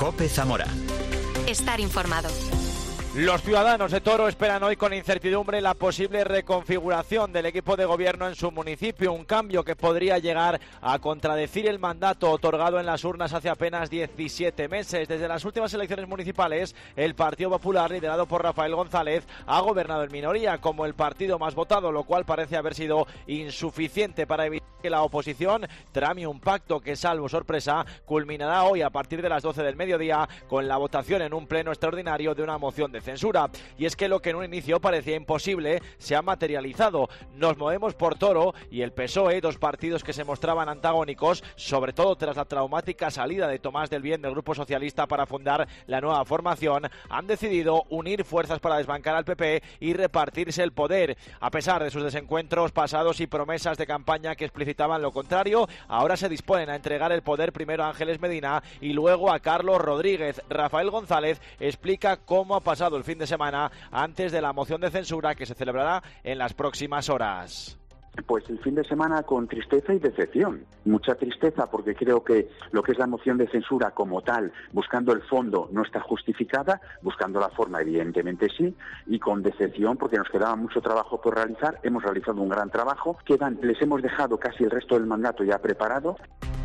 COPE Zamora. Estar informado. Los ciudadanos de Toro esperan hoy con incertidumbre la posible reconfiguración del equipo de gobierno en su municipio, un cambio que podría llegar a contradecir el mandato otorgado en las urnas hace apenas 17 meses. Desde las últimas elecciones municipales, el Partido Popular, liderado por Rafael González, ha gobernado en minoría como el partido más votado, lo cual parece haber sido insuficiente para evitar que la oposición trame un pacto que, salvo sorpresa, culminará hoy a partir de las 12 del mediodía con la votación en un pleno extraordinario de una moción de censura. Y es que lo que en un inicio parecía imposible se ha materializado. Nos movemos por Toro y el PSOE, dos partidos que se mostraban antagónicos, sobre todo tras la traumática salida de Tomás del Bien del Grupo Socialista para fundar la nueva formación, han decidido unir fuerzas para desbancar al PP y repartirse el poder. A pesar de sus desencuentros pasados y promesas de campaña que explicitaban lo contrario, ahora se disponen a entregar el poder primero a Ángeles Medina y luego a Carlos Rodríguez. Rafael González explica cómo ha pasado el fin de semana antes de la moción de censura que se celebrará en las próximas horas. Pues el fin de semana con tristeza y decepción. Mucha tristeza porque creo que lo que es la moción de censura como tal, buscando el fondo, no está justificada, buscando la forma evidentemente sí, y con decepción porque nos quedaba mucho trabajo por realizar. Hemos realizado un gran trabajo, les hemos dejado casi el resto del mandato ya preparado.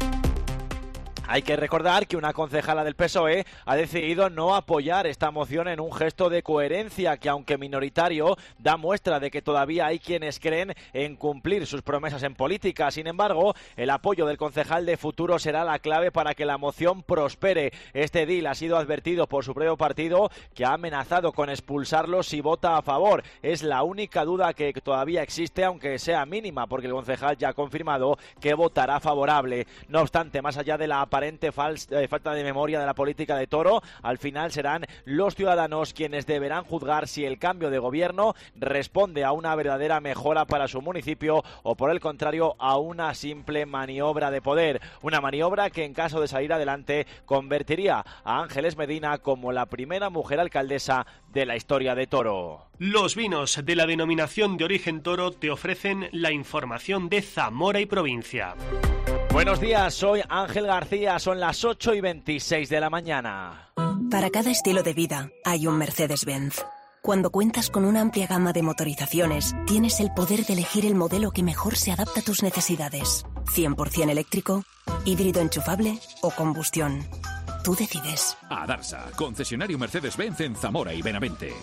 Hay que recordar que una concejala del PSOE ha decidido no apoyar esta moción en un gesto de coherencia que, aunque minoritario, da muestra de que todavía hay quienes creen en cumplir sus promesas en política. Sin embargo, el apoyo del concejal de Futuro será la clave para que la moción prospere. Este edil ha sido advertido por su propio partido, que ha amenazado con expulsarlo si vota a favor. Es la única duda que todavía existe, aunque sea mínima, porque el concejal ya ha confirmado que votará favorable. No obstante, más allá de la aparente falta de memoria de la política de Toro, al final serán los ciudadanos quienes deberán juzgar si el cambio de gobierno responde a una verdadera mejora para su municipio o, por el contrario, a una simple maniobra de poder. Una maniobra que, en caso de salir adelante, convertiría a Ángeles Medina como la primera mujer alcaldesa de la historia de Toro. Los vinos de la denominación de origen Toro te ofrecen la información de Zamora y provincia. Buenos días, soy Ángel García, son las 8:26 de la mañana. Para cada estilo de vida hay un Mercedes-Benz. Cuando cuentas con una amplia gama de motorizaciones, tienes el poder de elegir el modelo que mejor se adapta a tus necesidades. 100% eléctrico, híbrido enchufable o combustión. Tú decides. Adarsa, concesionario Mercedes-Benz en Zamora y Benavente.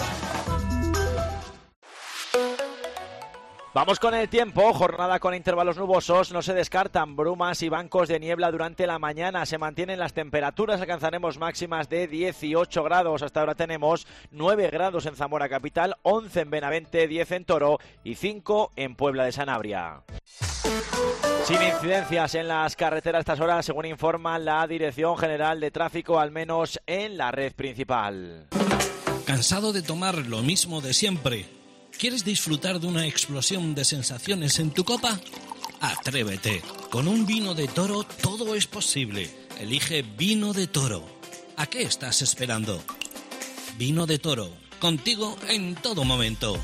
Vamos con el tiempo, jornada con intervalos nubosos, no se descartan brumas y bancos de niebla durante la mañana, se mantienen las temperaturas, alcanzaremos máximas de 18 grados, hasta ahora tenemos 9 grados en Zamora capital, 11 en Benavente, 10 en Toro y 5 en Puebla de Sanabria. Sin incidencias en las carreteras a estas horas, según informa la Dirección General de Tráfico, al menos en la red principal. ¿Cansado de tomar lo mismo de siempre? ¿Quieres disfrutar de una explosión de sensaciones en tu copa? Atrévete. Con un vino de Toro todo es posible. Elige Vino de Toro. ¿A qué estás esperando? Vino de Toro. Contigo en todo momento.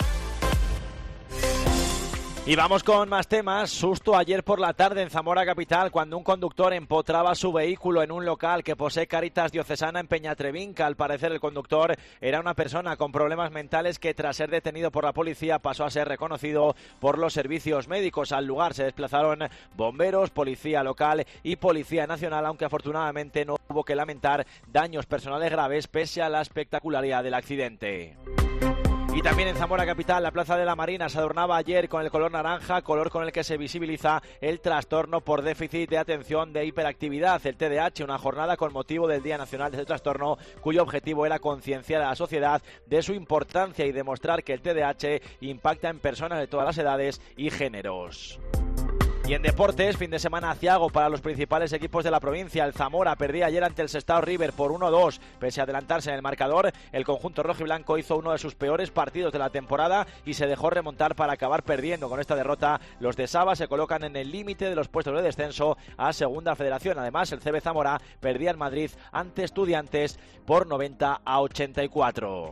Y vamos con más temas. Susto ayer por la tarde en Zamora capital cuando un conductor empotraba su vehículo en un local que posee Cáritas Diocesana en Peñatrevinca. Al parecer el conductor era una persona con problemas mentales que, tras ser detenido por la policía, pasó a ser reconocido por los servicios médicos. Al lugar se desplazaron bomberos, policía local y policía nacional, aunque afortunadamente no hubo que lamentar daños personales graves pese a la espectacularidad del accidente. Y también en Zamora capital, la Plaza de la Marina se adornaba ayer con el color naranja, color con el que se visibiliza el trastorno por déficit de atención de hiperactividad, el TDAH, una jornada con motivo del Día Nacional de este trastorno, cuyo objetivo era concienciar a la sociedad de su importancia y demostrar que el TDAH impacta en personas de todas las edades y géneros. Y en deportes, fin de semana aciago para los principales equipos de la provincia. El Zamora perdía ayer ante el Sestao River por 1-2. Pese a adelantarse en el marcador, el conjunto rojiblanco hizo uno de sus peores partidos de la temporada y se dejó remontar para acabar perdiendo. Con esta derrota, los de Saba se colocan en el límite de los puestos de descenso a Segunda Federación. Además, el CB Zamora perdía en Madrid ante Estudiantes por 90-84.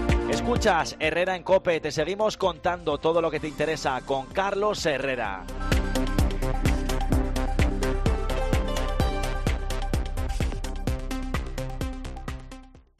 Escuchas Herrera en COPE, te seguimos contando todo lo que te interesa con Carlos Herrera.